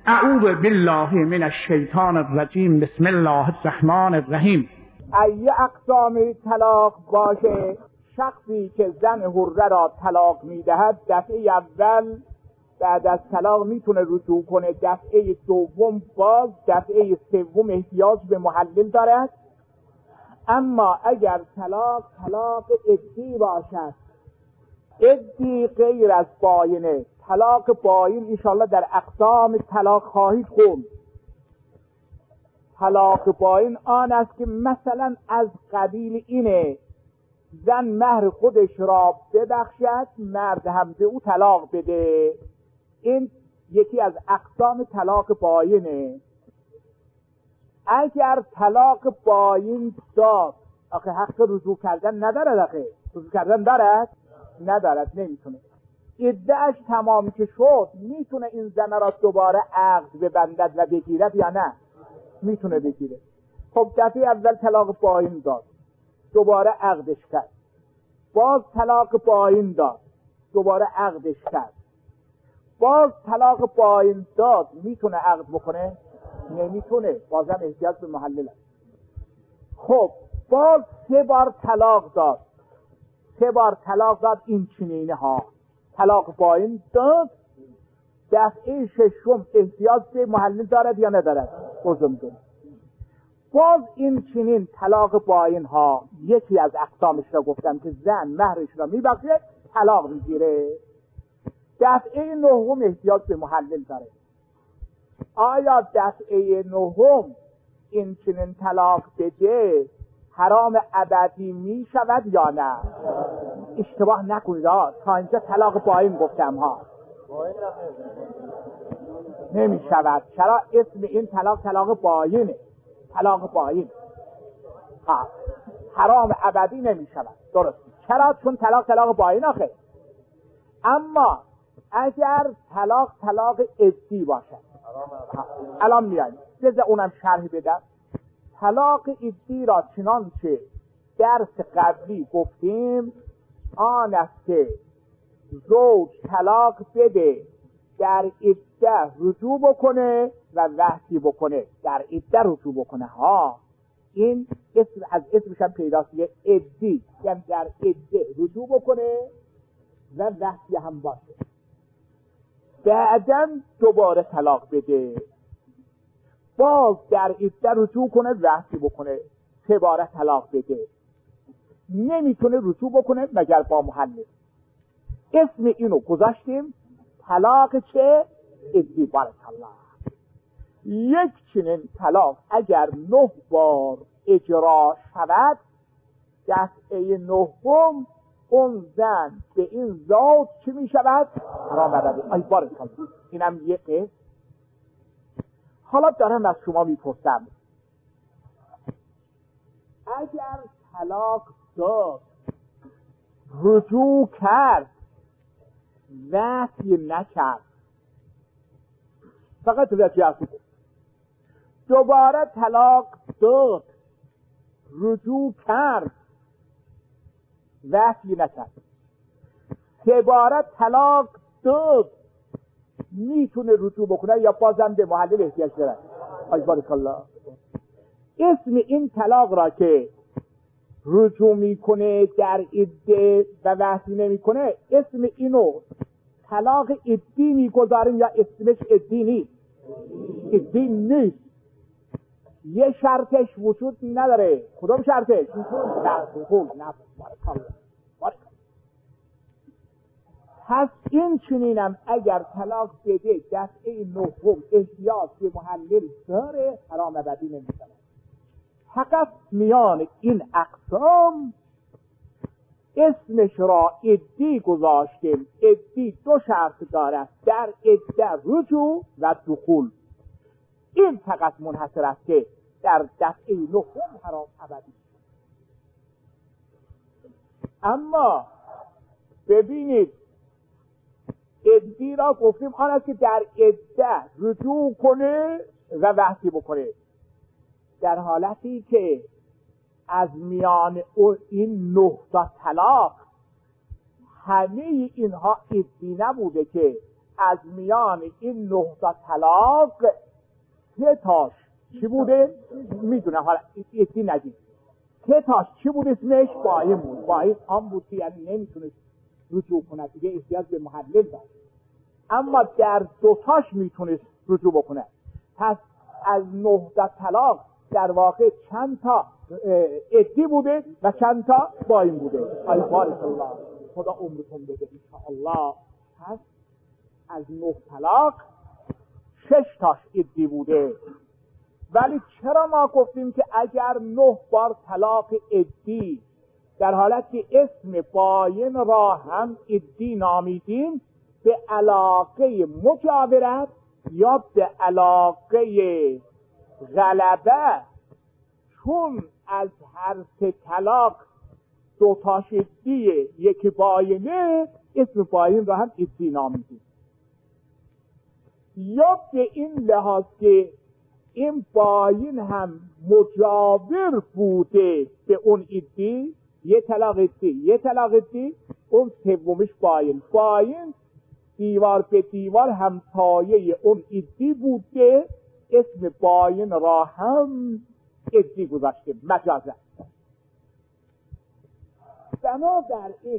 اعوذ بالله من الشیطان الرجیم. بسم الله الرحمن الرحیم. ای اقسام طلاق باشه شخصی که زن حره را طلاق میدهد، دفعه اول بعد از طلاق میتونه رجوع کنه، دفعه دوم باز، دفعه سوم احتیاج به محلل دارد. اما اگر طلاق عدی باشد، عدی غیر از باینه، طلاق باین انشاءالله در اقسام طلاق خواهید خوند. طلاق باین آن است که مثلا از قبیل اینه زن مهر خودش را ببخشد، مرد هم به او طلاق بده. این یکی از اقسام طلاق باینه. اگر طلاق باین داد، آخه حق رجوع کردن ندارد، آخه رجوع کردن دارد؟ ندارد، نمیتونه. عده‌اش تمام که شد میتونه این زن را دوباره عقد ببندد و بگیرد یا نه؟ میتونه بگیره. خب دفعه اول طلاق باین داد، دوباره عقدش کرد، باز طلاق باین داد، دوباره عقدش کرد، باز طلاق باین داد، میتونه عقد بکنه؟ نمیتونه، بازم احتیاج به محلل است. خب باز 3 بار طلاق داد، 3 بار طلاق داد، این چنینه ها طلاق باین داد، دفعه ششم احتیاج به محلل دارد یا ندارد؟ باز این چنین طلاق باین ها یکی از اقسامش را گفتم که زن مهرش را میبخشه، طلاق میگیره، دفعه نهم احتیاج به محلل داره. آیا دفعه نهم این چنین طلاق بده حرام ابدی می شود یا نه؟ اشتباه نکنید، تا اینجا طلاق باین گفتم ها، نمی شود. چرا؟ اسم این طلاق باینه، طلاق باین حرام ابدی نمی شود. درست. چرا؟ چون طلاق باین آخه. اما اگر طلاق عدی باشد، الان میایم بذار اونم شرح بدم. طلاق عدی را چنان که درس قبلی گفتیم آن است که زوج طلاق بده، در عده رجوع بکنه و وحی بکنه، در عده رجوع بکنه ها. این اسم از اسمش هم پیداست، یه عدی، یعنی در عده رجوع بکنه و وحی هم باشه. بعداً دوباره طلاق بده، باز در عده رجوع کنه، وحی بکنه، 3 بار طلاق بده. نمیتونه رجوع بکنه مگر با محلل. اسم اینو گذاشتیم طلاق چه؟ عدی. بارک الله. یک چنین طلاق اگر 9 بار اجرا شود، دفعه 9 اون زن به این ذات چی می شود؟ حرام ابدی. ای بارک الله. اینم یکه. حالا دارم از شما میپرسم، اگر طلاق داد، رجوع کرد، وحی نکرد، فقط وحی کرد، دوباره طلاق داد، رجوع کرد، وحی نکرد، 3 بار طلاق داد، میتونه رجوع بکنه یا بازم به محلل احتیاج داره؟ ای بارک الله. اسم این طلاق را که رجوع میکنه در عده و وحی نمیکنه، اسم اینو طلاق عدی میگذاریم یا اسمش عدی نیست؟ عدی نیست. یه شرطش وجود نداره. کدوم شرطش؟ نه. پس این چنینم اگر طلاق بده دفعه 9 احتیاج به محلل داره، حرام ابدی نمیشه. فقط میان این اقسام اسمش را عدی گذاشتیم. عدی 2 شرط دارد، در عده رجوع و دخول. این فقط منحصر است که در دفعه 9 حرام ابدی. اما ببینید عدی را گفتیم آن است که در عده رجوع کنه و وحی بکنه، در حالتی که از میان این 9 طلاق همه اینها عدی نبوده که از میان این 9 تا طلاق 3 تاش چی بوده؟ میدونم حالا یکی نگید 3 تاش چی بود اسمش؟ باین بود. باین آن بود که یعنی نمیتونست رجوع کنه دیگه، احتیاج به محلل داشت، اما در 2 تاش میتونست رجوع بکنه. پس از 9 تا طلاق در واقع چند تا عدی بوده و چند تا باین بوده. ای بارک الله، خدا عمرتون بده انشاءالله. پس از 9 طلاق 6 تاش عدی بوده. ولی چرا ما گفتیم که اگر 9 بار طلاق عدی در حالت که اسم باین را هم عدی نامیدیم، به علاقه مجاورت یا به علاقه غلبه، چون از هر 3 طلاق 2 تاش عدیه یکی باینه، اسم باین را هم عدی نامیدیم. یا به این لحاظ که این باین هم مجاور بوده به اون عدی، یه طلاق عدی، اون سومش باین دیوار به دیوار همسایه اون عدی بوده، اسم باین را هم عدی گذاشته مجازا. بنابراین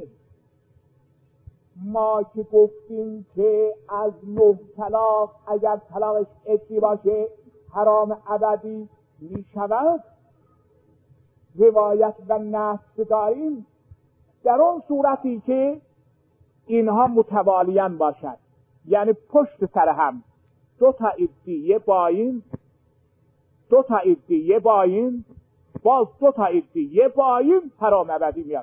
ما که گفتیم که از 9 طلاق اگر طلاقش عدی باشه حرام ابدی می شود، روایت و نص داریم در اون صورتی که اینها متوالیان باشد، یعنی پشت سر هم 2 تا عدی یه باین، 2 تا عدی یه باین، باز 2 تا عدی یه باین، حرام ابدی میاد.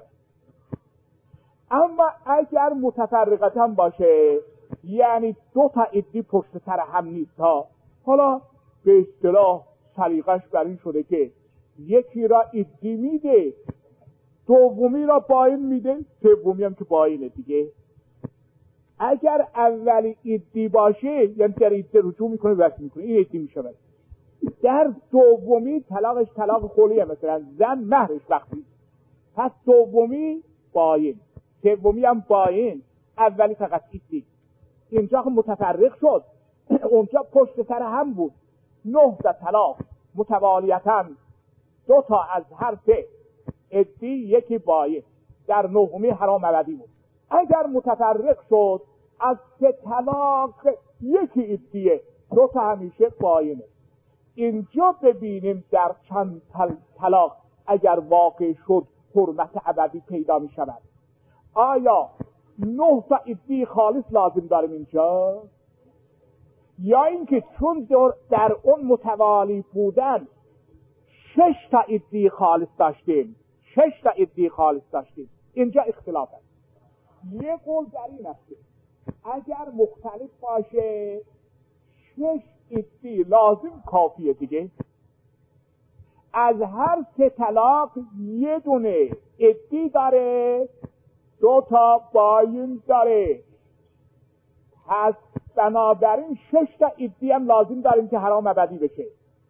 اما اگر متفرقتاً باشه، یعنی 2 تا عدی پشت سر هم نیست ها، حالا به اصطلاح سلیقش بر این شده که یکی را عدی میده، دومی را باین میده، سومی هم که باینه دیگه. اگر اولی عدی باشه یعنی در عدی رجوع میکنه وقت میکنه، این عدی میشود. در دومی طلاقش طلاق خلیه، مثلا زن مهرش وقتی، پس دومی باین، سومی هم باین، اولی فقط عدی. اینجا متفرق شد، اونجا پشت سر هم بود 9 تا طلاق متوالیتاً، 2 تا از هر 3 عدی یکی باین، در 9می حرام ابدی بود. اگر متفرق شد از 3 طلاق یکی عدیه، 2 تا همیشه باینه. اینجا ببینیم در چند طلاق اگر واقع شد حرمت ابدی پیدا می شود. آیا 9 تا عدی خالص لازم داریم اینجا، یا اینکه چون در اون متوالی بودن 6 تا عدی خالص داشتیم، 6 تا عدی خالص داشتیم؟ اینجا اختلاف است. یه قول در این است اگر مختلف باشه 6 عدی لازم کافیه دیگه. از هر 3 طلاق یه دونه عدی داره، 2 تا باین داره، پس بنابراین 6 تا عدی هم لازم داریم که حرام ابدی بشه.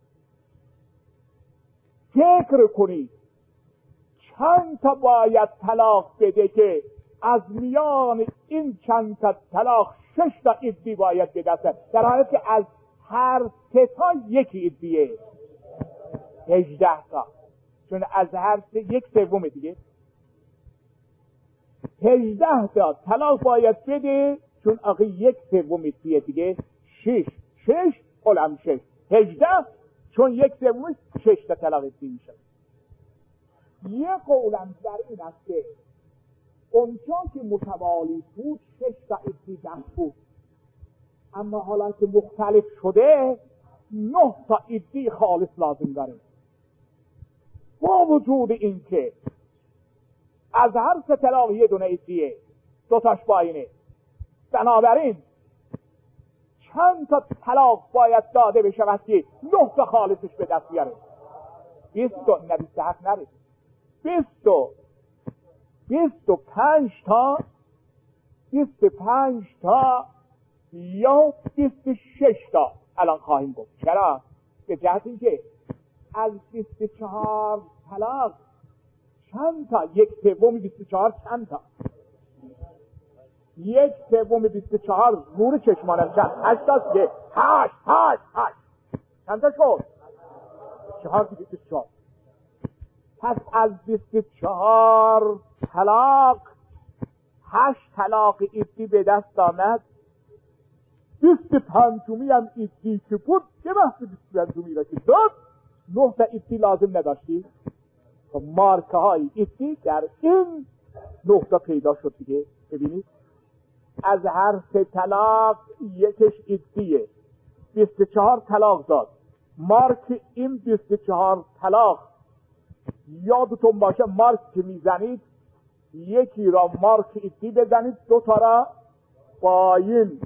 فکر کنید چند تا باید طلاق بده که از میان این چند تا طلاق 6 تا عدی باید به دست، در حالی که از هر 3 تا یکی عدیه، 18 تا، چون از هر 3 یک سوم دیگه، 18 تا طلاق باید بده، چون آقای یک سوم عدیه دیگه، 6 قلم 6 18، چون یک سوم 6 تا طلاق عدی میشه. یه قولم در این است که اونجا که متوالی بود 6 تا عدی دست بود، اما حالا که مختلف شده 9 تا عدی خالص لازم داره. با وجود این که از هر 3 طلاق یه دونه عدیه، 2 تاش باینه، بنابراین چند تا طلاق باید داده بشه که 9 تا خالصش به دست بیاره؟ 20 نه 27 نره، 25 تا 25 تا یا 26 تا الان خواهیم گفت. چرا؟ به جهت اینکه از 24 طلاق چند تا، یک سوم 24 چند تا؟ 1/3 نور چشمانم شد 8 تاست که 8 چند تا شد 4/24. پس از 24 طلاق 8 طلاق عدی به دست آمد. 25 هم عدی که بود که بحث 25 را که داد 9 تا عدی لازم نداشتی. مارکه های عدی در این 9 تا پیدا شد دیگه. ببینید از هر 3 طلاق یکش عدیه. 24 طلاق داد. مارک این 24 طلاق یادتون باشه مارک که میزنید یکی را مارک عدی بزنید 2 تا را پایین.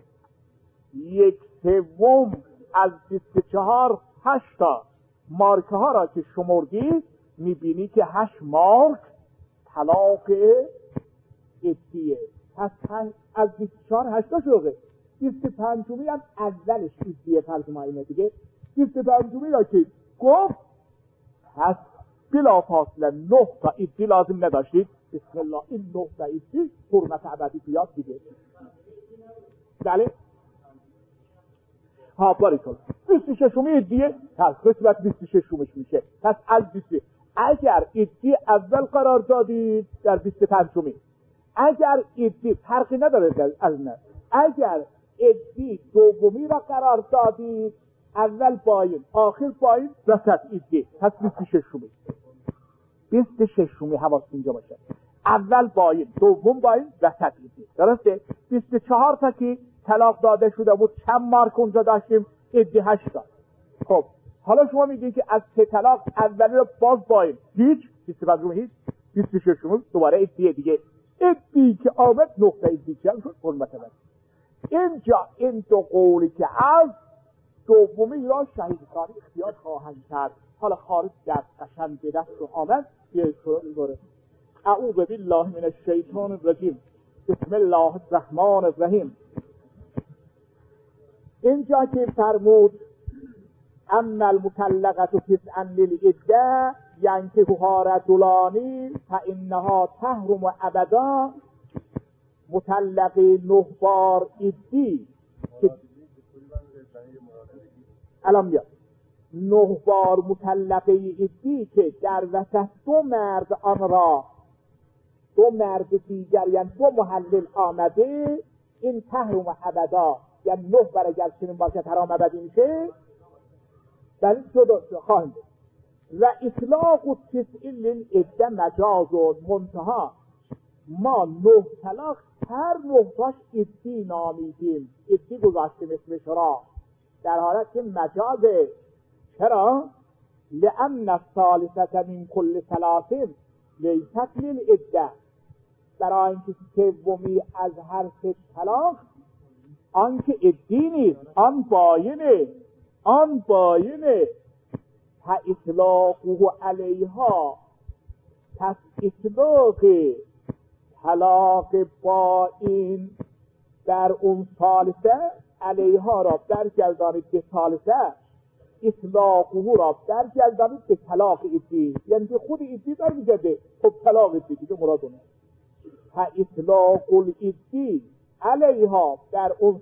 1/3 از 24 8 تا مارک ها را که شمردید میبینی که 8 مارک طلاق عدیه. پس از 24 8 تا شده. 25 هم اولش عدیه فرض ما اینه دیگه. 25 را که گفت پس بلا فاصله 9 تا عدی لازم نداشتید. بسم الله این 9 تا عدی حرمت ابدی بیاد دیگه. بله ها باریکلا 26 عدیه پس قسمت 26 میشه. پس از 20 اگر عدی اول قرار دادید در 25 اگر عدی فرقی نداره از نه اگر عدی دومی را قرار دادید اول پایین آخر پایین وسط عدی پس 26 حواس اینجا باشه. اول پایین دوم پایین وسط عدی. درسته 24 تا که طلاق داده شده بود چند مارک اونجا داشتیم عدی 8 تا. خب حالا شما میگید که از 3 طلاق اولی رو باز پایین هیچ 25 هیچ 26 دوباره عدی دیگه. عدی که آمد نقطه عدی چند شد حرمت ابدی. اینجا این 2 قولی که از دومی را شهیدکاری اختیار خواهند کرد. حالا خارج در قشنگ به دست رو آمد یه سورا میگوره اعوذ بالله من الشیطان الرجیم بسم الله الرحمن الرحیم. اینجا که فرمود اما المطلقه تسعا للعده ینکحها رجلان فانها تحرم ابدا. مطلقه 9 بار عدی الان میاد 9 بار مطلقه عدی که در وسط 2 مرد آن را 2 مرد دیگر یعنی 2 محلل آمده این تحرم ابدا یعنی 9 برای اگر چنین باشه حرام ابدی میشه. بلی جدا خواهیم و اطلاق و تسعیل للعده مجاز و منتها ما 9 طلاق هر 9 تاش عدی نامیدیم عدی گذاشتیم اسمش را در حالت که مجازه. چرا؟ لأن الثالثة من كل 3 لیست للعده. برای اینکه سومی از هر 3 طلاق آن که عدی نیست آن باینه تا اطلاقه علیها. پس اطلاق طلاق باین در اون ثالثه علیها را برگردانید به ثالثه اطلاقه را برگردانید به طلاق عدی یعنی که خود عدی برمیگرده. خب طلاق عدی دیگه مراد اونه. تا اطلاق العدی علیها در اون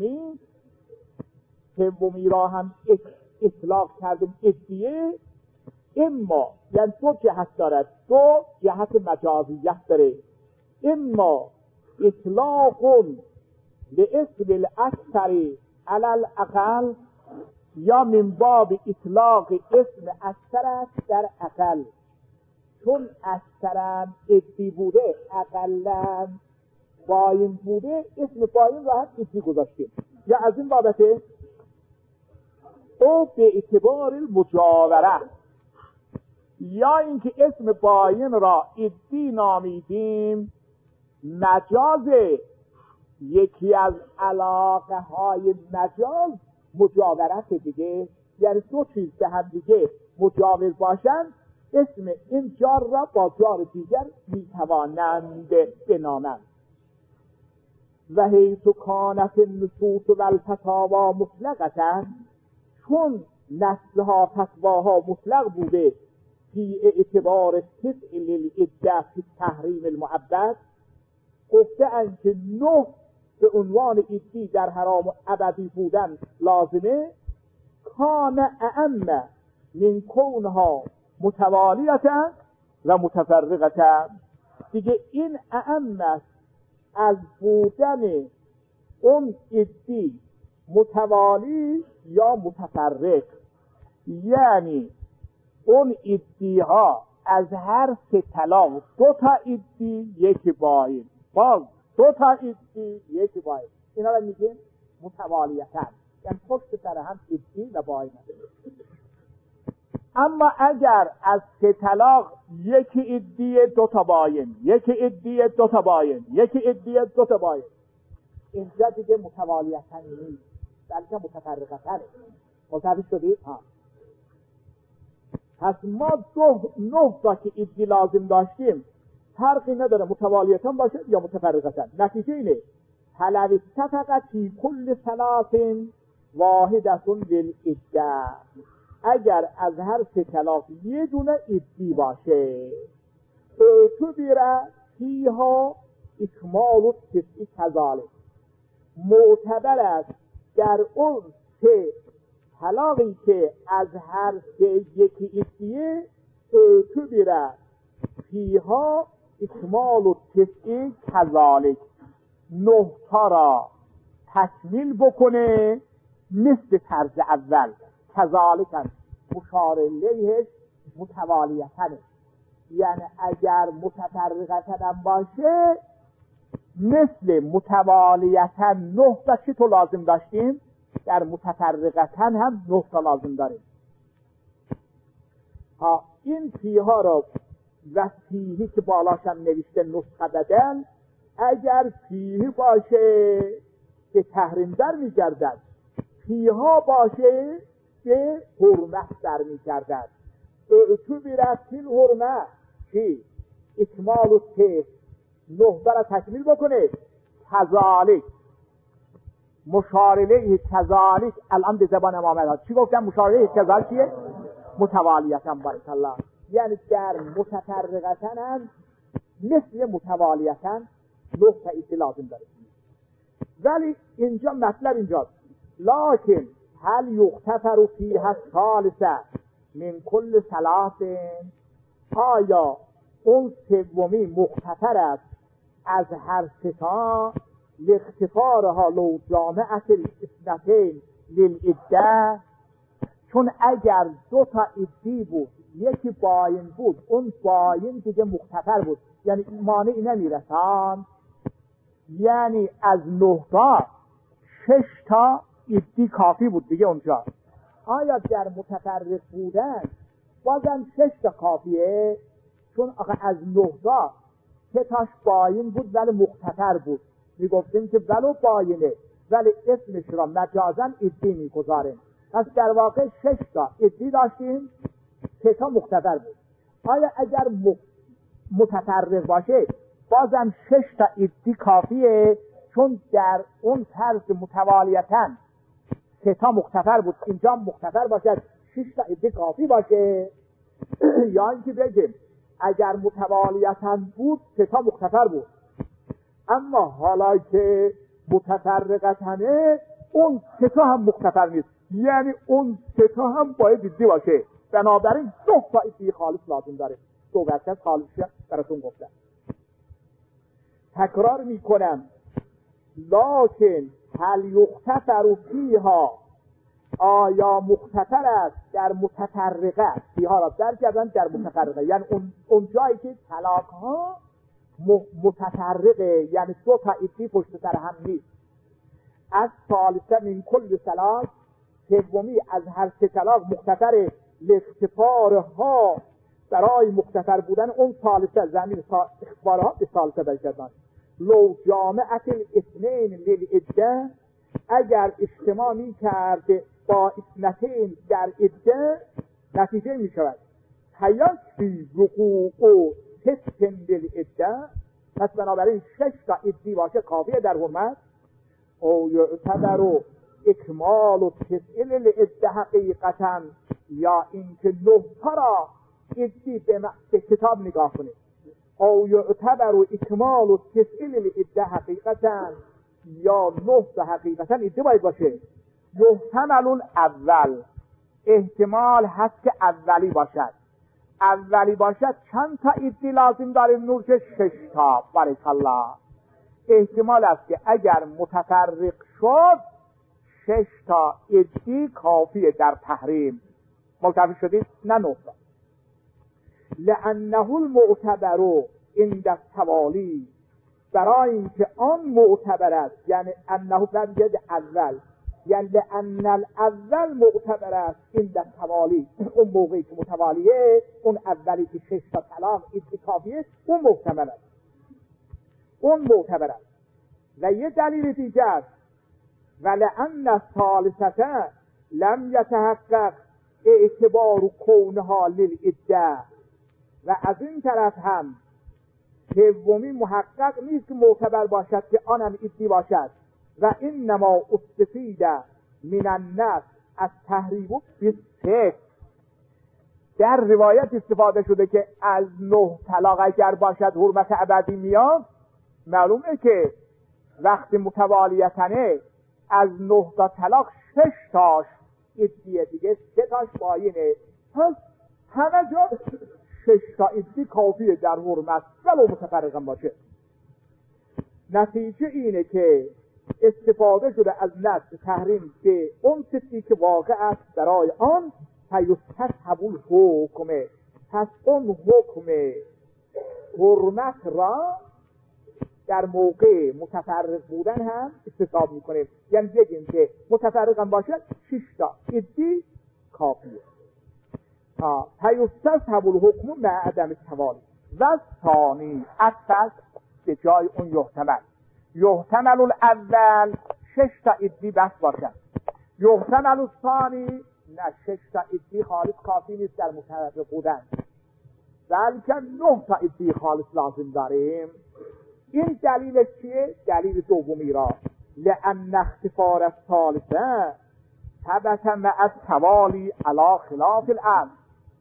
سومی را هم اطلاق کردیم عدیه. اما یعنی 2 جهت دارد 2 جهت مجازیت داره. اما اطلاق لاسم الاکثر علی الاقل یا من باب اطلاق اسم اکثر است در اقل. چون اکثرا عدی بوده اقلا باین بوده اسم باین را هم عدی گذاشتیم. یا از این بابته او به اعتبار المجاوره یا اینکه اسم باین را عدی نامیدیم مجاز. یکی از علاقه های مجاز مجاورت دیگه یعنی 2 چیز به هم دیگه مجاور باشن اسم این جار را با جار دیگر میتوانند بنامند. و حیث کانت النصوص و الفتاوا مطلقتا چون نسلها فتواها مطلق بوده فی اعتبار تسع للعده فی تحریم المعبد گفتند که 9 به عنوان عدی در حرام و ابدی بودن لازمه. کان اعم من کونها متوالیتا و متفرقتا. دیگه این اعم است از بودن اون عدی متوالی یا متفرق، یعنی اون عدی ها از هر 3 طلاق 2 تا عدی 1 باین، باز 2 تا عدی 1 باین، اینا رو میگیم متوالیتن، یعنی پشت سر هم عدی و باین. اما اگر از 3 طلاق 1 عدی 2 تا باین، 1 عدی 2 تا باین، 1 عدی 2 تا باین، اینجا دیگه متوالیتن نیست، بلکه متفرقتن. متوجه شدید؟ پس ما 9 تا که عدی لازم داشتیم، فرقی نداره متوالیتن باشه یا متفرقتن. نتیجه اینه حلو اتفقت فی کل 3 واحدتون للعده. اگر از هر 3 طلاق 1 دونه عدی باشه، اعتبر فیها اکمال التسع کذالک، معتبر است در اون 3 طلاقی که از هر 3 1 عدیه، اعتبر فیها اکمال التسع کذالک، 9 تا را تکمیل بکنه مثل طرز اول. کذالک مشار الیهش متوالیتن، یعنی اگر متفرقتن باشه مثل متوالیتن 9 تا چی تو لازم داشتیم، در متفرقتن هم 9 تا لازم داریم. این فیها را و فیهی که بالاش هم نوشته نسخه بدن، اگر فیهی باشه که تحریم در می‌گردد، فیها باشه که حرمت در می‌گردد. اعتبرت فی الحرمه چی؟ اکمال التسع، 9 را تکمیل بکنه. کذالک مشار الیه کذالک، الان به زبان امام ها چی گفتم؟ مشار الیه کذالک چیه؟ متوالیتاً. بارک الله. یعنی در متفرقتن هم مثل متوالیتاً 9 تا عدی لازم داره. ولی اینجا مطلب اینجاست، لکن هل یغتفر فیها الثالثه من کل 3؟ آیا اون 3 مغتفر است از هر 3 تا؟ لاختفارها لو جامعت الاثنتین للعده، چون اگر 2 تا عدی بود 1 باین بود، اون باین دیگه مغتفر بود، یعنی مانعی نمیرسان، یعنی از 9 تا 6 تا عدی کافی بود دیگه اونجا. آیا در متفرق بودن بازم 6 تا کافیه؟ چون آخه از 9 تا 3 تاش باین بود ولی مغتفر بود، میگفتیم که ولو باینه ولی اسمش را مجازاً عدی میگذاریم. پس در واقع 6 تا عدی داشتیم، 3 تا مغتفر بود. آیا اگر متفرق باشه بازم 6 تا عدی کافیه؟ چون در اون طرز متوالیتاً 3 تا مغتفر بود، اینجا مغتفر باشد 6 تا عدی کافی باشه؟ یا اینکه بگیم اگر متوالیتاً بود 3 تا مغتفر بود، اما حالا که متفرقتنه اون 3 تا هم مغتفر نیست، یعنی اون 3 تا هم باید عدی باشه. بنابراین 2 تا عدی خالص لازم داره. 2 ورکت خالصی براتون گفتم. تکرار میکنم، لکن هل یغتفر فیها، آیا مغتفر است در متفرقه؟ فیها را در کردن در متفرقه، یعنی اون جایی که طلاق ها متفرقه، یعنی 2 تا عدی پشت سر هم نیست. از ثالثه من کل 3، 3 از هر 3 طلاق مغتفر، لاختفارها برای مغتفر بودن اون ثالثه، زمین اخبارها به ثالثه برگردن. لو جامعت الاثنین للعده، اگر اجتماع می کرده با اثنتین در عده، نتیجه می شود حیثی وقوع 6 للعده. پس بنابراین 6 تا عدی باشه کافیه در حرمت. او یعتبر اکمال التسع للعده حقیقتا، یا اینکه 9 تا را عدی به کتاب نگاه کنید، او یعتبر اکمال و تسئیل العده حقیقتا، یا 9 تا حقیقتا عده باید باشه. یحتمل الاول، احتمال هست که اولی باشد. اولی باشد چند تا عده لازم داریم نورش؟ 6 تا. بارک الله. احتمال است که اگر متفرق شد 6 تا عده کافیه در تحریم. ملتفت شدید؟ نه 9 تا. لانه المعتبر عند التوالی، برای اینکه آن معتبر است، یعنی انه بعد اول، یعنی لان الاول معتبر است عند التوالی، اون موقعی که متوالیه، اون اولی که 6 تا طلاق اتکافیه، اون معتبر است. اون معتبر است. و یه دلیل دیگر، ولأن الثالثه لم یتحقق اعتبار کونها للعده، و از این طرف هم سومی محقق نیست که معتبر باشد که آنم عدی باشد. و انما استفید من النص از تحریم بالست. در روایت استفاده شده که از 9 طلاق اگر باشد حرمت ابدی میاد. معلومه که وقتی متوالیتنه از 9 تا طلاق 6 تاش عدیه، دیگه 3 تاش باینه. پس همه جا 6 تا عدی کافیه در حرمت ولو متفرقا باشه. نتیجه اینه که استفاده شده از نص تحریم که اون چیزی که واقع است برای آن فیستسحب الحکم، پس اون حکم حرمت را در موقع متفرق بودن هم استصحاب میکنه. یعنی بگیم که متفرق هم باشه 6 تا عدی کافیه. فیستسحب الحکم مع عدم التوالی. و ثانی اصل به جای اون یحتمل الاول 6 تا عدی بس باشد. یحتمل الثانی نه 6 تا عدی خالص کافی نیست در متفرق بودن، بلکه 9 تا عدی خالص لازم داریم. این دلیل چیه؟ دلیل دومی را، لأن اختفار الثالثه ثبت مع التوالی علی خلاف الاصل،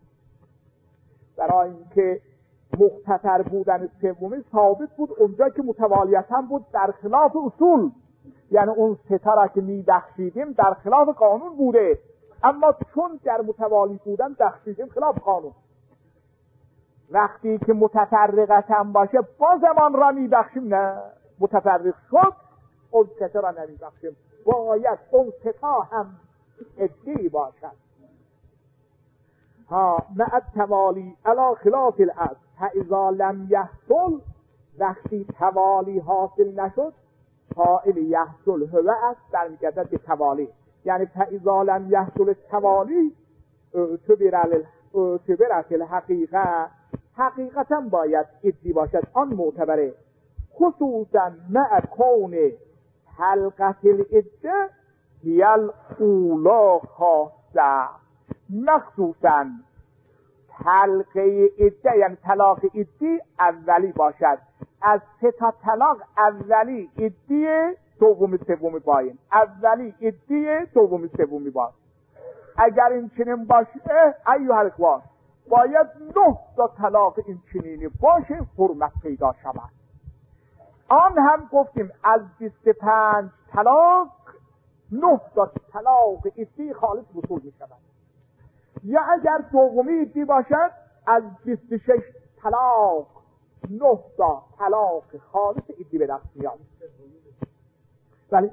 برای اینکه مختصر بودن سومی ثابت بود اونجا که متوالیت هم بود در خلاف اصول. یعنی اون 3 تا را که می‌بخشیدیم در خلاف قانون بوده، اما چون در متوالی بودن بخشیدیم خلاف قانون. وقتی که متفرقت هم باشه بازمان را می‌بخشیم، نه متفرق شد اون 3 تا را نمی‌بخشیم، باید اون 3 تا هم عدی باشد. مع التوالی علی خلاف الاصل. فاذا لم یحصل، وقتی توالی حاصل نشد، فاعل یحصل هو است برمیگردد به توالی. یعنی فاذا لم یحصل التوالی اعتبرت الحقیقه، حقیقتا باید عدی باشد، آن معتبره. خصوصا مع کون حلقت العده هی الاولی خاصه، مخصوصا حلقه عده یعنی طلاق عدی اولی باشد. از 3 تا طلاق اولی عدی دومی سومی باین، اولی عدی دومی سومی باید. اگر این چنین باشه ایها الاخوان باید 9 تا طلاق این چنینی باشه حرمت پیدا شود. آن هم گفتیم از 25 طلاق 9 تا طلاق عدی خالص وصول می شود. یا اگر دومی عدی باشد از 26 طلاق 9 تا طلاق خالص عدی به دست میاد. ولی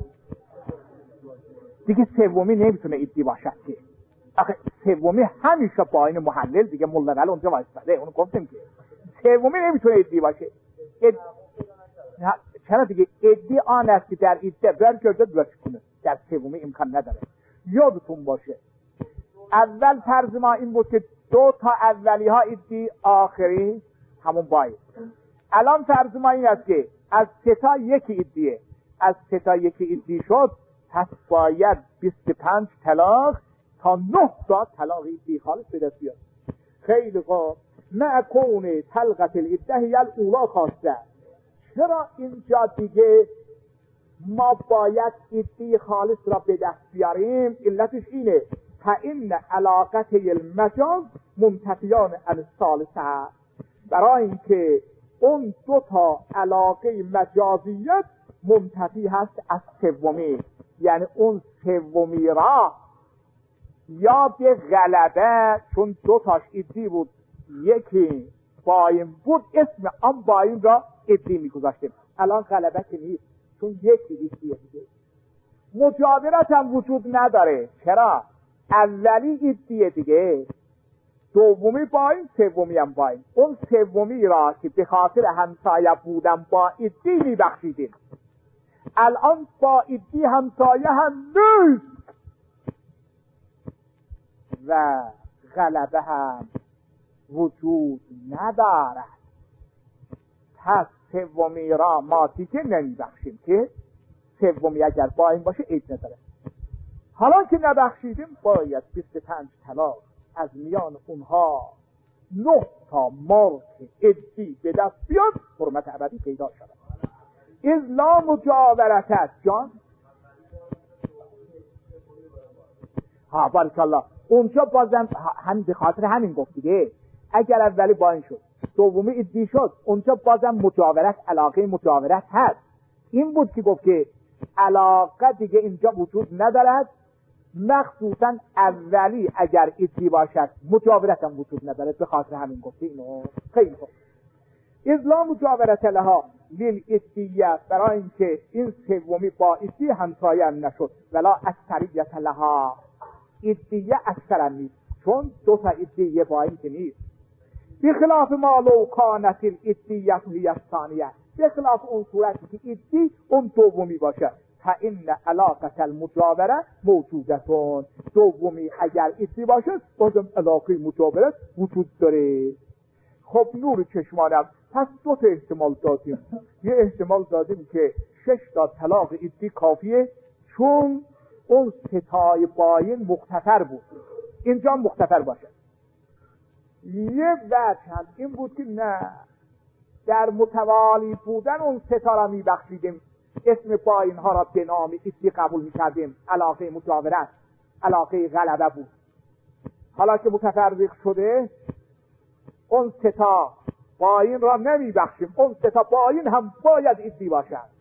دیگه سومی نمیتونه عدی باشد که آخه سومی همیشه با این محلل دیگه ملغل اونجا وایساده، اونو گفتیم که سومی نمیتونه عدی باشه. چرا دیگه عدی آن است که در عده برگرده دوش کنه، در سومی امکان نداره. یادتون باشه اول فرض ما این بود که 2 تا اولی ها عدی، آخری همون باید. الان فرض ما این است که از 3 تا یکی عدیه، از 3 تا یکی عدی شد، پس باید 25 طلاق تا 9 تا طلاق عدی خالص به دست بیاد. خیلی خوب. مع کون طلقت العده هی الاولی خاصه. چرا اینجا دیگه ما باید عدی خالص را به دست بیاریم؟ علتش اینه فإن علاقته المجاز منتفیان عن الثالثه، برای اینکه اون دو تا علاقه مجازیت منتفی هست از سومی، یعنی اون سومی را یا به غلبه، چون دو تاش ادی بود یکی باین بود، اسم آن باین را ادی میگذاشتیم. الان غلبه که نیست چون یکی ادیه دیگه. مجاورت هم وجود نداره. چرا؟ اولی ادیه دیگه، دومی باین، سومی هم باین. اون سومی را که به خاطر همسایه بودن با ادی میبخشیدیم، الان با ادی همسایه هم نیست و غلبه هم وجود ندارد. پس سومی را ما دیگه نمیبخشیم که سومی اگر باین باشه عیب نداره. حالا که نبخشیدیم باید 25 طلاق از میان اونها 9 تا مارک ادی به دست بیاد، حرمت ابدی پیدا شود. از لا مجاورت جان بارک الله. اونجا بازم همین به خاطر همین گفت دیگه، اگر اولی باین شد دومی ادی شد، اونجا بازم مجاورت، علاقه مجاورت هست. این بود که گفت که علاقه دیگه اینجا وجود ندارد، مخصوصا اولی اگر ادی باشد مجاورت هم وجود ندارد. به خاطر همین گفته اینو خیلی خوب. ازلا مجاورت لها لیل ادیه، برای اینکه این سومی با ادی همسایه هم نشد. ولا اکثریت لها، ادیه اکثر هم نیست چون دو تا ادیه با این که نیست. بخلاف ما لو کانت الادیه هی الثانیه، بخلاف اون صورتی که ادی اون دومی باشه. فإن علاقة المجاوره موجودتون، دومی اگر ادی باشه بازم علاقه مجاورت وجود داره. خب نور چشمانم، پس دو تا احتمال دادیم. یه احتمال دادیم که 6 تا طلاق ادی کافیه چون اون ستای باین مختفر بود، اینجا مختفر باشه. یه وجه هم این بود که نه، در متوالی بودن اون ستا را میبخشیدیم، اسم باین ها را به نام ادی قبول میکردیم، علاقه مجاورت، علاقه غلبه بود. حالا که متفرق شده اون ستا باین را نمیبخشیم، اون ستا باین هم باید ادی باشد.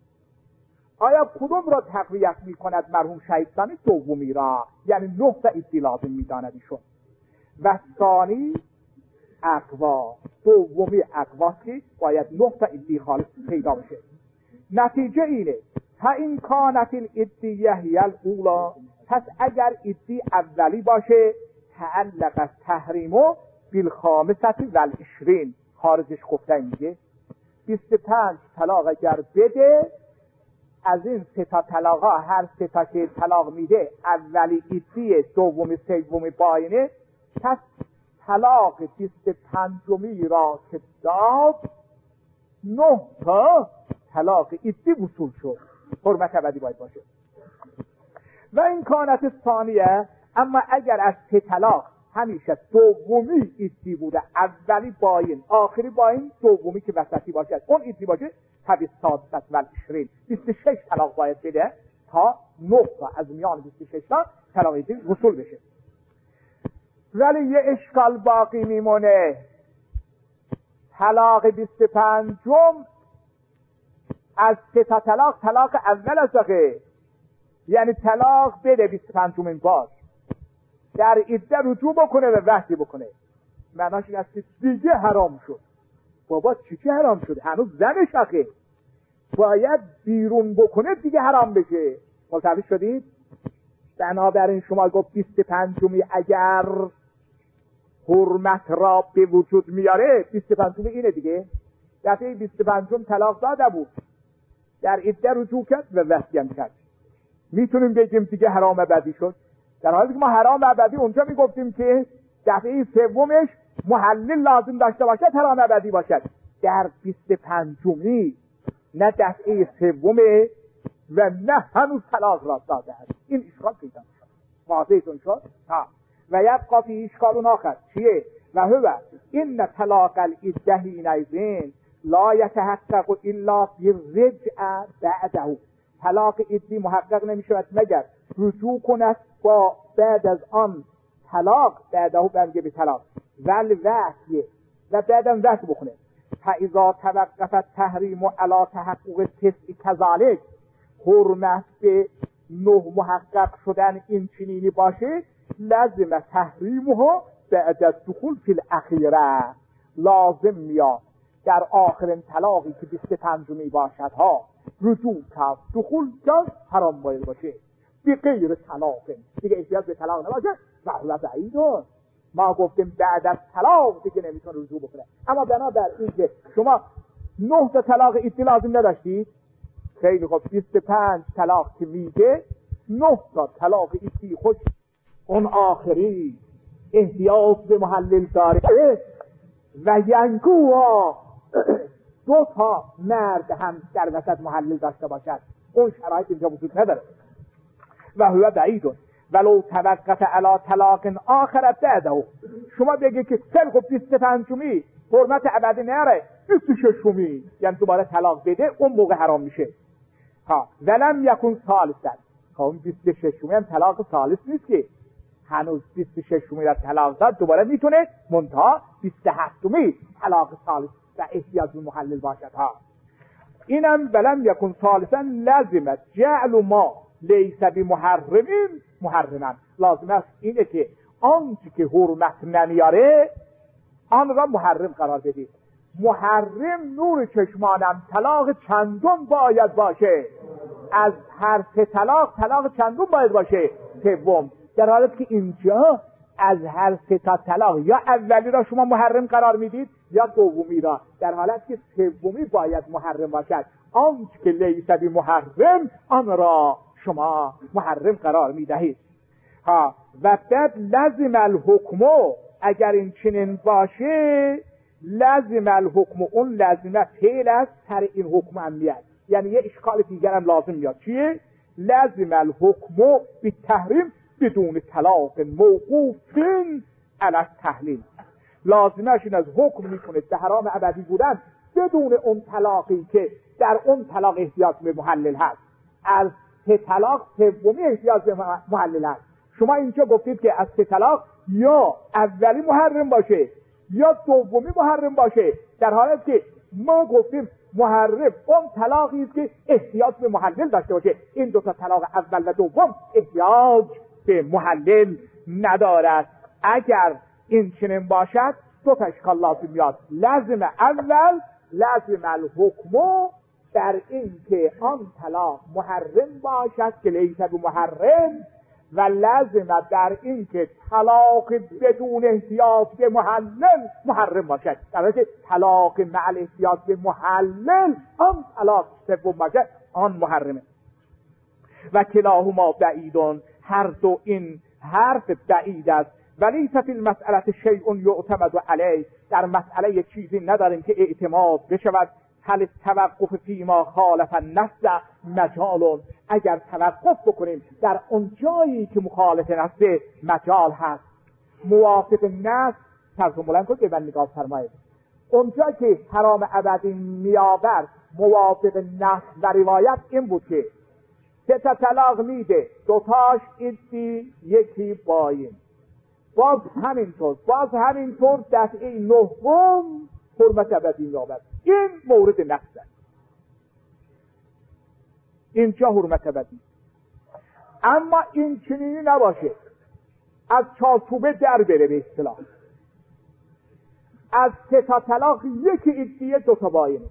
آیا کدوم را تقویت میکند مرحوم شهیدستانی؟ دومی را، یعنی 9 تا ادی لازم میداند ایشون. و ثانی اقوا، دومی اقواست که باید 9 تا ادی خالص پیدا بشه. نتیجه اینه تا این کانت الادیه هی الاولا، پس اگر ادی اولی باشه تعلق از تحریمو بالخامسه و العشرین، خارجش گفتن میگه 25 طلاق اگر بده، از این 3 تا طلاقا هر 3 تا که طلاق میده اولی ادی، دومی سومی باینه، پس طلاق 25می را که داد 9 تا طلاق ادی وصول شد، حرمت ابدی باید باشه. و این کانت ثانیه، اما اگر از 3 طلاق همیشه دومی ادی بوده، اولی باین، آخری باین، دومی که وسطی باشه اون ادی باشه، تا 26 26 طلاق باید بده تا 9 تا از میان 26 تا طلاق ادی وصول بشه. ولی یه اشکال باقی میمونه. طلاق 25 از 3 تا طلاق اول است، یعنی طلاق بده 25 باز در عده رجوع بکنه و وحی بکنه. معناش این است که دیگه حرام شد. بابا چی حرام شد؟ هنوز زنش آخه باید بیرون بکنه دیگه حرام بشه. متوجه شدید؟ بنابراین شما گفت 25 اگر حرمت را به وجود میاره، 25 اینه دیگه. دفعه 25 طلاق داده بود، در عده رجوع کرد و وحی هم کرد، میتونیم بگیم دیگه حرام ابدی شد. در حالی که ما حرام ابدی اونجا میگفتیم که دفعه سومش محلل لازم داشته باشد، حرام ابدی باشد. در 25 نه دفعه سومه و نه هنوز طلاق را داده است. این اشکال پیدا شد. واضحتون شد؟ و یبقى فی اشکال آخر چیه؟ و هو این طلاق الادهی نیزین لا یتحقق الا بالرجع بعده. طلاق ادی محقق نمیشود مگر رجوع کند با بعد از آن طلاق، بعده برگه به طلاق ول وحی و بعدم وحی بکنه. فاذا توقف التحریم علی تحقق تسع کذالک، حرمت به 9 محقق شدن این چنینی باشه، لازم تحریمها بعد الدخول فی الاخیره، لازم میاد در آخرین طلاقی که 25 باشد ها رجوع کرد، دخول کرد، حرام باید باشه. بی غیر طلاق دیگه احتیاج به طلاق نباشه. و بعیدون ما گفتیم بعد از طلاق دیگه نمیتونه رجوع بکنه. اما بنابر این که شما 9 تا طلاق ایدی لازم نداشتید، خیلی خوب، 25 طلاق که میگه 9 تا طلاق ایدی خوش، اون آخری احتیاج به محلل داره و ینگوها 2 تا مرد هم در وسط محلل داشته باشد، اون شرایط اینجا وجود نداره. و هو بعیدون ولو توقف علی طلاق آخر بعده، شما بگی که خیلی خوب 25 حرمت ابدی نره، 26 یعنی دوباره طلاق بده، اون موقع حرام میشه. ها ولم یکن ثالثا، اون 26 هم طلاق ثالث نیست که، هنوز 26 را طلاق داد، دوباره میتونه منتها 27 طلاق ثالث و احتیاج به محلل باشد ها. اینم ولم یکن ثالثا لازمت جعل ما لیس بمحرمین محرما، لازم است اینه که آنچه که حرمت نمیاره آن را محرم قرار بدید. محرم نور چشمانم طلاق چندم باید باشه، از هر 3 طلاق چندم باید باشه؟ سوم. در حالت که اینجا از هر 3 طلاق یا اولی را شما محرم قرار میدید یا دومی را، در حالت که سومی باید محرم باشد. آنچه که لیس بمحرم آن را شما محرم قرار میدهید ها. و بعد لازم الحکم، اگر این چنین باشه لازم الحکم، اون لازمه فعل است سر این حکم هم میاد، یعنی یه اشکال دیگر هم لازم میاد. چیه؟ لازم الحکم بالتحریم بدون طلاق موقوف علی التحلیل، لازمش این از حکم میکنه به حرام ابدی بودن بدون اون طلاقی که در اون طلاق احتیاج به محلل هست. از 3 طلاق سومی احتیاج به محلل هست. شما اینجا گفتید که از 3 طلاق یا اولی محرم باشه یا دومی محرم باشه، در حالی که ما گفتیم محرم اون طلاقی است که احتیاج به محلل داشته باشه. این 2 تا طلاق اول و دوم احتیاج به محلل ندارد. اگر این چنین باشد 2 تا اشکال لازم میاد. لازم اول لازم الحکم در این که آن طلاق محرم باشد که لیس بمحرم، و لازم در این که طلاق بدون احتیاج به محلل محرم باشد، در حالی که طلاق مع احتیاج به محلل آن طلاق سوم باشد آن محرمه. و کلاهما بعیدون، هر دو این حرف بعید است. ولی فی المسئله شیء یعتمد علیه، در مسئله چیزی نداریم که اعتماد بشود. هل توقف فیما خالف النص مجال، اگر توقف بکنیم در اون جایی که مخالف نص مجال هست. موافق نص سرتون بلند کنید به من نگاه فرمایید. اونجا که حرام ابدی میآورد موافق نص و روایت این بود که 3 تا طلاق میده، 2 تاش ایدی، 1 باین. باز همینطور دفعه 9 حرمت ابدی میآورد. این مورد نقص است. اینجا حرمت ابدی. اما این چنینی نباشه، از چارچوبه در بره، به اصطلاح از 3 تا طلاق 1 ایدیه، 2 تا باینه.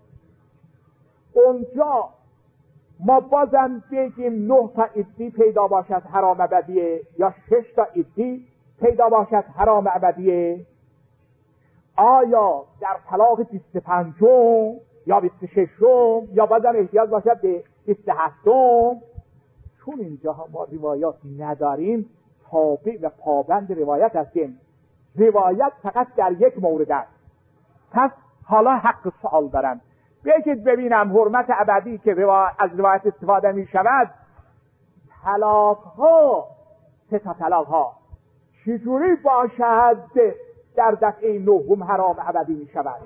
اونجا ما بازم بگیم 9 تا ایدی پیدا باشد حرام ابدیه یا 6 تا ایدی پیدا باشد حرام ابدیه. آیا در طلاق 25 یا 26 یا بازم احتیاج باشد به 27؟ چون اینجا ما روایات نداریم، تابع و پابند روایت هستیم. روایت فقط در 1 مورد است. پس حالا حق سوال دارم، بگید ببینم حرمت ابدی که از روایت استفاده می شود، طلاق ها 3 تا طلاق ها چجوری باشد در دفعه 9 حرام ابدی می شود؟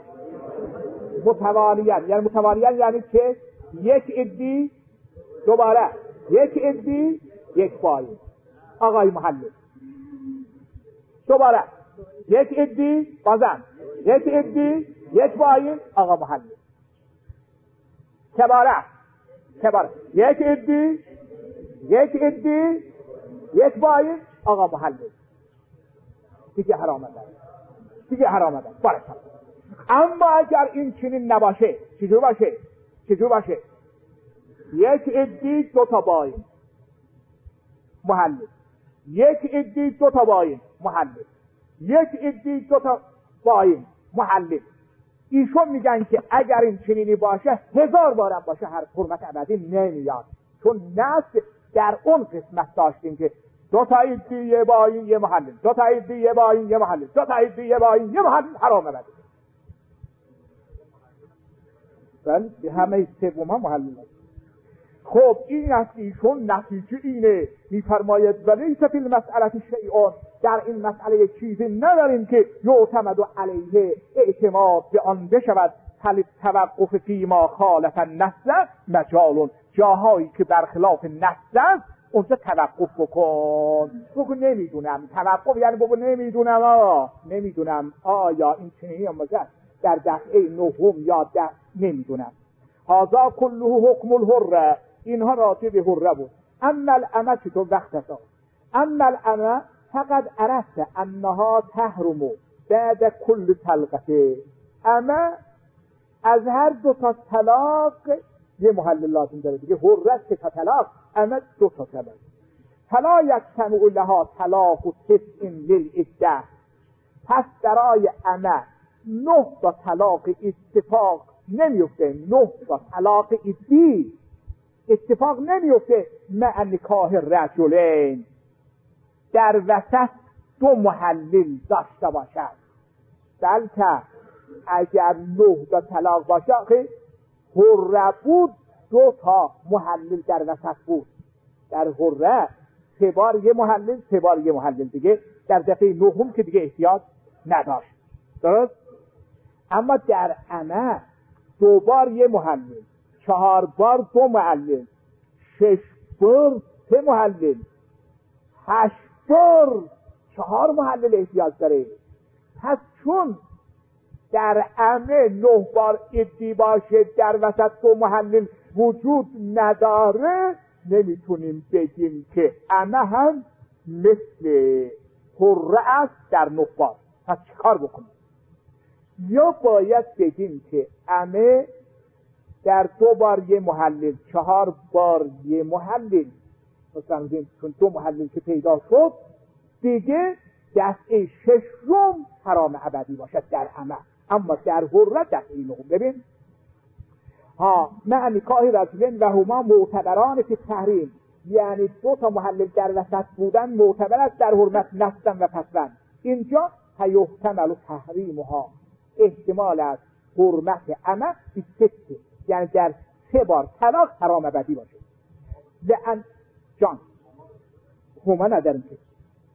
متوالیاً یعنی که 1 عدی، دوباره 1 عدی، 1 باین. آقای محلل دوباره 1 عدی، بازم 1 عدی، یک باین آقا محلل. کباره یک ادی یک باین آقا محلل دیگه حرام داره بارکالله. اما اگر این چنین نباشه چجور باشه؟ یک ادی دو تا باین محلل، یک ادی دو تا باین محلل، یک ادی دو تا باین محلل. ایشون میگن که اگر این چنینی باشه 1000 بارم باشه هر حرمت ابدی نمیاد، چون نص در اون قسمت داشتیم که دو تا ادی یه باین یه محلل، دو تا ادی یه باین یه محلل، دو تا ادی یه باین یه محلل حرام ابدی. ولی همه سوم ها محلل. خب این است ایشون نتیجه اینه میفرماید ولیس فی المسئله شیء، در این مسئله چیزی نداریم که یعتمد علیه اعتماد به آن بشود. توقف فی ما خالف النص مجال، جاهایی که برخلاف نص است اونجا توقف بکن. نمیدونم توقف یعنی بگو نمیدونم آیا این چنینی هم در دفعه نهم یا نمیدونم. هذا كله حکم الحره، اینها راجع به حره بود. اما الامه تو وقت تا اما الامه فقط عرفت انها تحرم بعد کل طلقته. اما از هر دو تا طلاق یه محلل لازم داره دیگه. حره 3 تا طلاق، اما 2 تا طلاق. فلا یجتمع لها طلاق 9 للعده، پس برای امه 9 تا طلاق اتفاق نمیفته. 9 تا طلاق ادی اتفاق نمیفته مع نکاح رجلین، در وسط 2 محلل داشته باشد. بلکه اگر 9 تا طلاق باشه که حره بود 2 تا محلل در وسط بود. در حره 3 بار یه محلل 3 بار یه محلل دیگه، در دفعه نهم که دیگه احتیاج نداشت. درست؟ اما در امه 2 بار یه محلل، 4 بار 2 محلل، 6 بار 3 محلل، 8 بار 4 محلل احتیاج داره. پس چون در امه 9 بار ادی باشه در وسط 2 محلل وجود نداره، نمیتونیم بگیم که امه هم مثل حره است در 9 بار. پس چیکار بکنیم؟ یا باید بگیم که امه در 2 بار یه محلل، 4 بار یه محلل، مثلا چون 2 محلل که پیدا شد دیگه دفعه 6 حرام ابدی باشد در امه. اما در حره دفعه 9. ببین مع نکاح رجلین و هما معتبران فی التحریم، یعنی 2 تا محلل در وسط بودن معتبر است در حرمت نصا و فسلا. اینجا یحتمل تحریمها، احتمال از حرمت امه به 6، یعنی در 3 بار طلاق حرام ابدی باشه. لأن جان هما نداریم که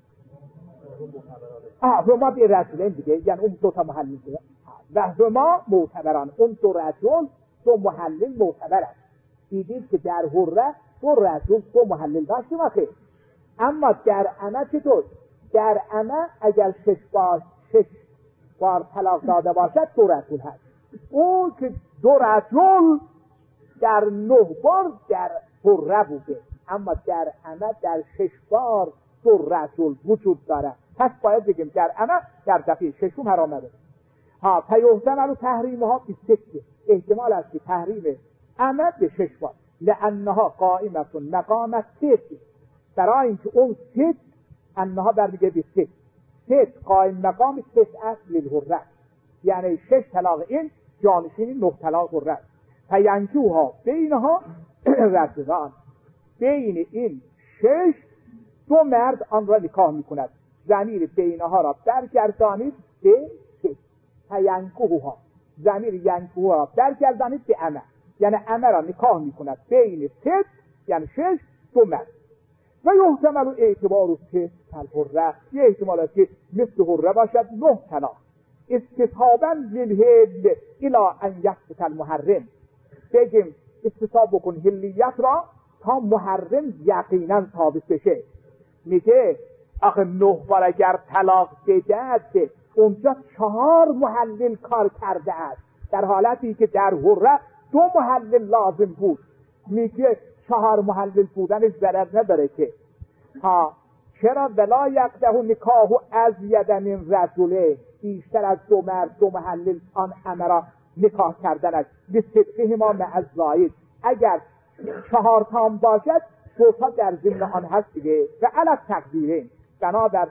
هما به رجلین دیگه، یعنی اون 2 تا محلل دیگه و هما معتبران، اون 2 رجل 2 محلل معتبر است. دیدید که در حره 2 رجل 2 محلل داشتیم آخه. اما در امه چطور؟ در امه اگر 6 بار طلاق داده باشد 2 رجل هست. اون که 2 رجل در 9 بار در حره بوده، اما در امه در 6 بار 2 رجل وجود داره. پس باید بگیم در امه در دفعه 6 حرام نداره. فیحتمل تحریمها به 6، احتمال است که تحریم امه به 6 بار. لانها قائمه مقام 6، برای اینکه اون 6 انها برمیگه به 6 قائم مقام 6 اصل للحره، یعنی 6 طلاق این جانشینی 9 طلاق حره. فینکوها بینها رجلان، بین این 6 2 مرد آن را نکاح میکند. ضمیر بینها را برگردانید به 6. فینکوها، ضمیر ینکوها را برگردانید به امه، یعنی امه را نکاح میکند بین 6 یعنی 6 2 مرد. و یحتمل اعتبار 6 الحره، یه احتمال است که مثل حره باشد 9 طلاق. استصحابا للحل الی ان یثبت المحرم، بگیم استصحاب بکن حلیت را تا محرم یقینا ثابت بشه. میگه آخه 9 بار اگر طلاق بدهد اونجا 4 محلل کار کرده است، در حالتی که در حره 2 محلل لازم بود. میگه 4 محلل بودنش ضرر نداره که چرا ولا یقده نکاح از یدن رجله، بیشتر از 2 مرد 2 محلل آن امرا نکاح کردنش به صدقه ما مع زاید. اگر 4 تام باشد 2 تا در ضمن آن هست دیگه. و علی تقدیرین بنابر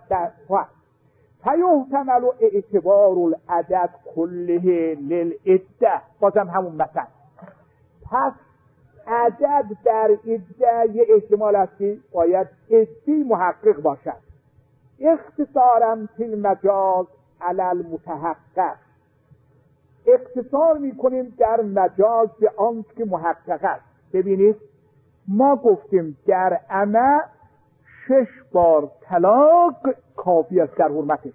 فیحتمل اعتبار العدد کله للعده. بازم همون مثل. پس عدد در عده یه احتمال است که باید عدی محقق باشد. اختصارا فی المجاز علی المتحقق، اختصار میکنیم در مجاز به آن که محقق است. ببینید ما گفتیم در عمه 6 بار طلاق کافی است در حرمتش.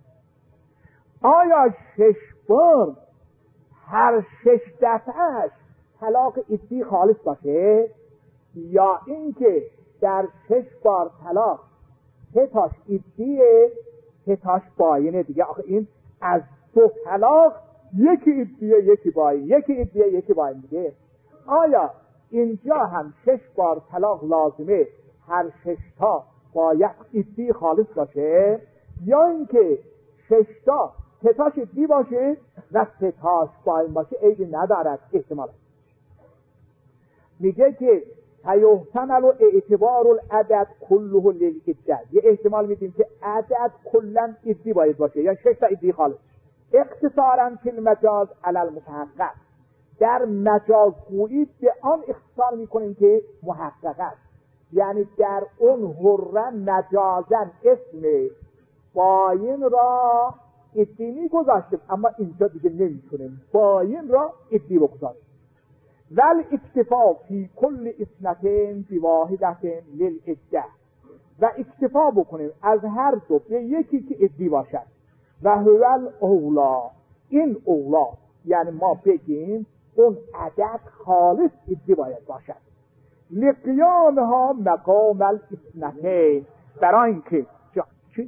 آیا 6 بار هر 6 دفعهش طلاق عدی خالص باشه، یا اینکه در 6 بار طلاق 3 تاش عدیه 3 تاش باینه دیگه؟ آخه این از 2 طلاق یکی عدیه یکی باین، یکی عدیه یکی باین دیگه. آیا اینجا هم 6 بار طلاق لازمه هر 6 تا باید عدی خالص باشه، یا اینکه 6 تا 3 تاش عدی باشه و 3 تاش باین باشه؟ عیبی ندارد. احتمال میگه که فیحتمل اعتبار العدد کله للعده، یه احتمال میدیم که عدد کلا عدی باید باشه یا 6 تا عدی خالص. اختصارا فی المجاز علی المتحقق، در مجاز گویی به آن اختصار میکنیم که محقق است. یعنی در اون حره مجازن اسم باین را عدی میگذاشتیم، اما اینجا دیگه نمیتونیم باین را عدی بگذاریم. ول اکتفا فی کل اثنتین بواحدتین للعده، و اکتفا بکنیم از هر 2 به یکی که عدی باشد. و هو الاولا، این اولا، یعنی ما بگیم اون عدد خالص عدی باید باشد. لقیامها مقام الاثنتین، برای اینکه چی؟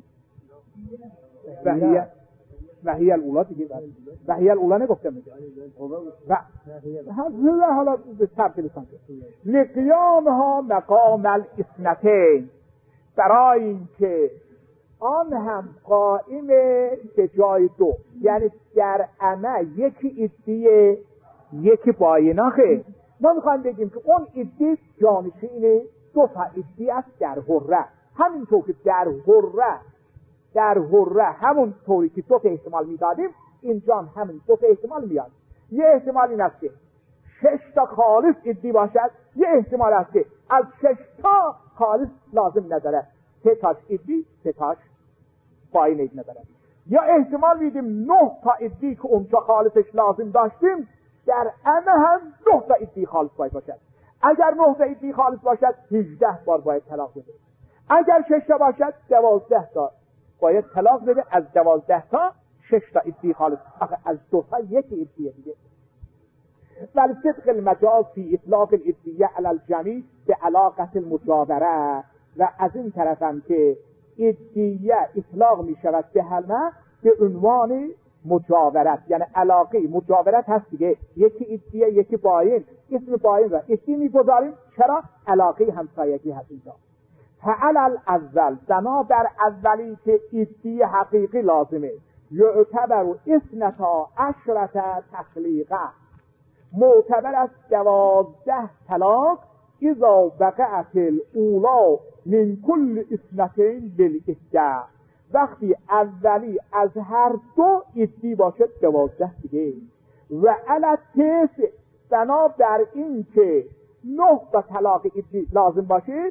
وحی الاولا دیگه، وحی الاولا نگفتم و حالا به تبدیل کنم لقیامها مقام الاثنتین، برای اینکه آن هم قائم به جای 2. یعنی در عمه یکی عدیه یکی بایناخه. ما میخوایم بگیم که اون عدی جانشین 2 تا عدی است در حره. همینطور که در حره همون طوری که 2 تا احتمال میدادیم، اینجا همین 2 تا احتمال میاد. یه احتمال این است که 6 تا خالص عدی باشد، یه احتمال است که از 6 تا خالص لازم نداره، 3 تاش عدی 3 تاش باین نداره. یا احتمال میدیم 9 تا عدی که اونجا خالصش لازم داشتیم در عمه هم 9 تا عدی خالص باید باشد. اگر 9 تا عدی خالص باشد 18 بار باید طلاق بده. اگر 6 تا باشد 12 تا باید طلاق بده. از 12 تا 6 تا عدی خالص، از 2 تا یکی عدیه دیگه. ولی صدق المجاز فی اطلاق العدیه علی الجمیع به علاقت المجاوره، و از این طرف هم که عدیه اطلاق می شود به همه به عنوان مجاورت، یعنی علاقه مجاورت هست دیگه. یکی عدیه یکی باین، اسم باین را عدی می گذاریم. چرا؟ علاقه همسایگی هست اینجا. فعل الاول، بنابر اولی که عدی حقیقی لازمه، یعتبر 12 تخلیقه، معتبر است 12 طلاق اذا وقعت الاولا من کل اثنتین بالعده، وقتی اولی از هر 2 عدی باشد 12 دیگه. و علی التاسع، بنابر این که 9 تا طلاق عدی لازم باشه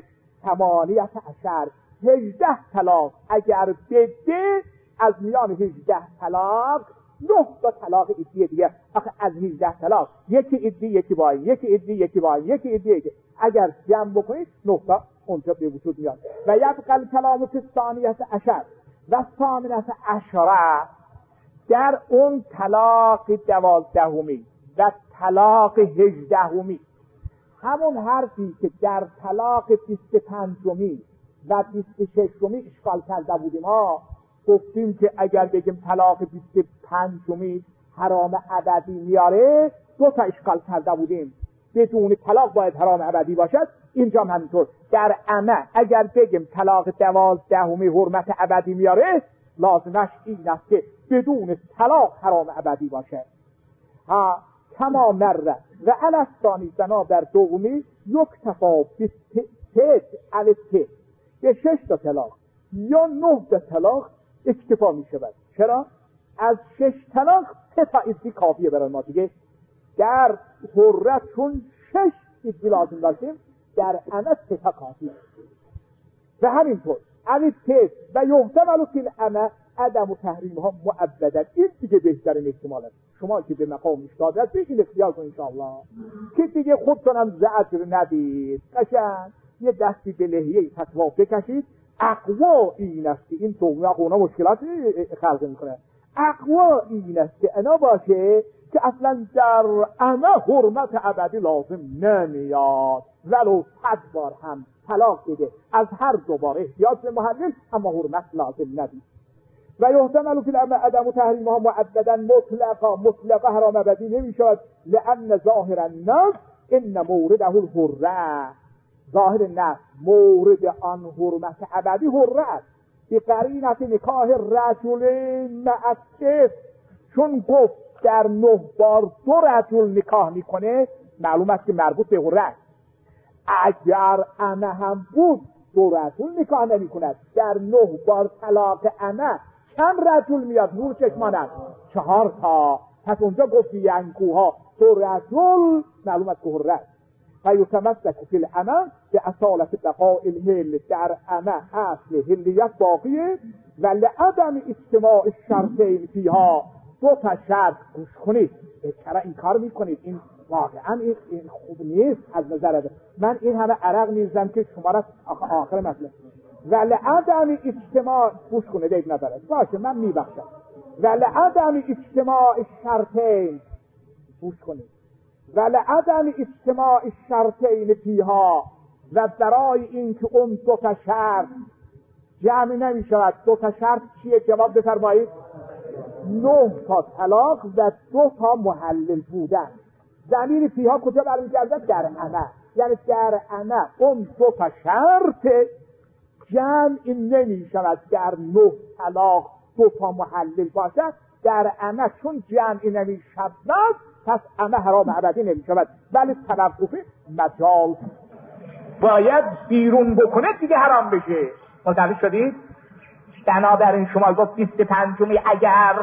18 18 طلاق اگر بده، از میان 18 طلاق 9 تا طلاق عدی دیگه. آخه از 18 طلاق یکی عدی یکی باین، یکی عدی یکی باین، یکی عدی یکی، اگر جمع بکنید 9 تا اونجا به وجود میاد. و یبقى الکلام فی الثانیه عشر و الثامنه عشره، در اون طلاق 12 و طلاق 18، همون حرفی که در طلاق 25 و 26 اشکال کرده بودیم ها، گفتیم که اگر بگیم طلاق 25 حرام ابدی میاره، 2 تا اشکال کرده بودیم. بدون طلاق باید حرام ابدی باشد، اینجا هم همینطور. در عمه اگر بگیم طلاق 12 حرمت ابدی میاره، لازمش این است که بدون طلاق حرام ابدی باشه. ها کما مره و الثانی بنا در دومی یکتفا به 6 تا طلاق یا 9 تا طلاق اکتفا می شود. چرا؟ از 6 طلاق 3 تا ادی کافیه برای ما دیگه. در حرت چون 6 ادی لازم داشتیم، در عمه 3 تا کافیه. و همینطور التت و یحتمل فی العمه عدم و تحریم ها مؤبدا. این دیگه بهترین احتمال است. شما که به مقام اشتاد هست بگید اختیار کن انشاءالله که دیگه خودتونم زجر ندید، قشنگ یه دستی به لحیه فتوا بکشید. اقوا این است که این تومه اونا مشکلات خلق میکنه. اقوا این است که انا باشه که اصلا در عمه حرمت ابدی لازم نمیاد، ولو 100 بار هم طلاق بده از هر 2 بار احتیاج به محلل، اما حرمت لازم ندید. و یحتمل فی الامر عدم تحریمها معبدا مطلقا حرام ابدی نمیشود، لان ظاهر النص ان مورده الحره. ظاهر النص مورد آن حرمت ابدی حره است. به قرینت نکاح رجلین مع الطفل، چون گفت در 9 بار 2 رجل نکاح میکنه، معلوم است که مربوط به حره است. اگر عمه هم بود 2 رجل نکاح نمی کند. در 9 بار طلاق عمه چند رجل میاد؟ نور چشمانم 4 تا. پس اونجا گفتی ینکوها 2 رجل، معلوم است که حره است. و یتمسک فی العمه به اصالت بقاء الهل. در عمه اصل هلیت باقیه و لعدم اجتماع الشرطین فیها. 2 تا شرط گوش کنید. چرا این کار میکنید؟ این واقعا این خوب نیست از نظر من. این همه عرق میزنم که شما را آخر مسئله و لعدم اجتماع گوش کنید عیب نداره باشه، من میبخشم. و لعدم اجتماع الشرطین گوش کنید. و لعدم اجتماع الشرطین فیها، و برای اینکه اون 2 تا شرط جمع نمیشود. 2 تا شرط چیه؟ جواب بفرمایید. 9 تا طلاق و 2 تا محلل بودن. ضمیر فیها کجا برمیگردد؟ در عمه. یعنی در عمه اون 2 تا شرط جمع نمی شود. در 9 طلاق 2 تا محلل باشد، در عمه چون جمع نمی شود، پس عمه حرام ابدی نمی شود، ولی توقف مجال باید بیرون بکنه دیگه حرام بشه. متوجه شدید؟ بنابراین شما گفت 25 اگر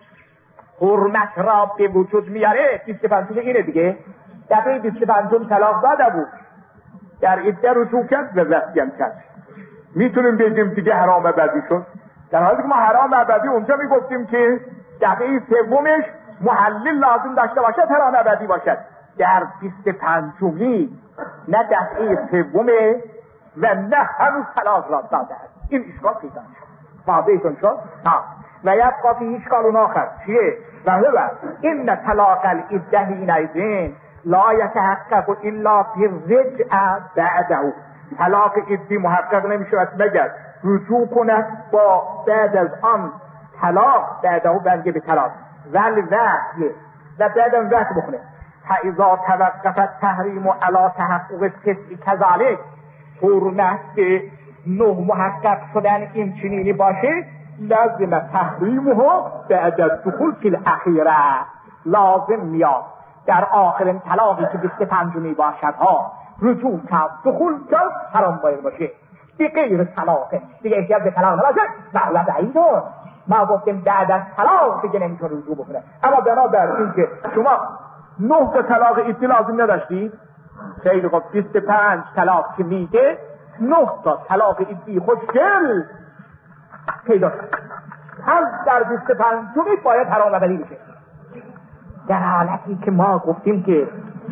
حرمت را به وجود میاره، 25 اینه دیگه. دفعه 25 طلاق داده بود، در عده رجوع کرد و وصیت کرد، میتونیم بگیم دیگه حرام ابدی شد. در حالی که ما حرام ابدی اونجا میگفتیم که دفعه 3 محلل لازم داشته باشد حرام ابدی باشد. در 25 نه دفعه 3 و نه هنوز طلاق را داده است. این اشکال پیدا شد. واضحتون شد؟ و یبقى فی اشکال آخر چیه؟ و هو این طلاق العده حینئذ لا یتحقق الا بالرجع بعده. طلاق عده محقق نمیشود مگر رجوع کند با بعد از آن طلاق، بعده برگه به طلاق ولی وحی و بعد از وحی بخونه. فاذا توقفت تحریم علی تحقق 9 کذالک، حرمت 9 محقق شدن این چنینی باشه، لازم تحریمها بعد از دخول فی الاخیره. لازم میاد در آخرین طلاقی که 25 باشد ها رجوع کرد، دخول کرد، حرام باید باشه. به غیر طلاقه دیگه احتیاج به طلاق نباشه. معلومه بعیده. ما گفتیم بعد از طلاق دیگه نمیتونه رجوع بکنه. اما بنابر این که شما 9 تا طلاق عده لازم نداشتید، خیلی خوب 25 طلاق که میده 9 تا طلاق عده خوشگل پیدا شد. هم در 25 باید حرام ابدی بشه. در حالتی که ما گفتیم که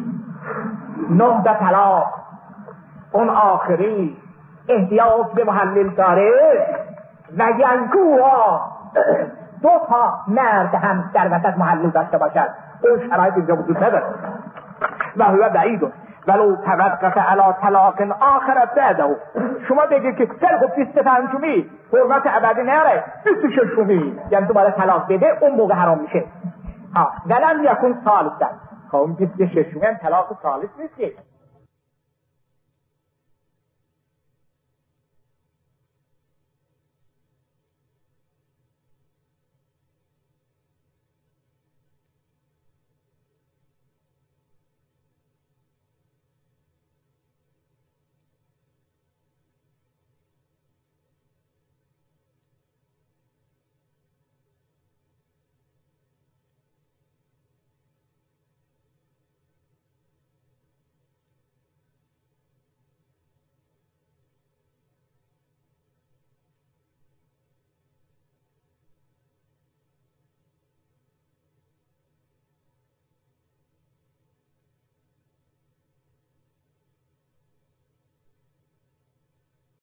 9 تا طلاق اون آخری احتیاج به محلل داره و ینکوها 2 تا مرد هم در وسط محلل داشته باشد، اون شرایط اینجا وجود نداره. و هو بعید ولو توقف علی طلاق آخر بعده. شما بگید که خیلی خوب 25می حرمت ابدی نره، 26می یعنی دوباره طلاق بده، اون موقع حرام میشه. ولم یکن ثالثا. خب 26می طلاق ثالث نیست.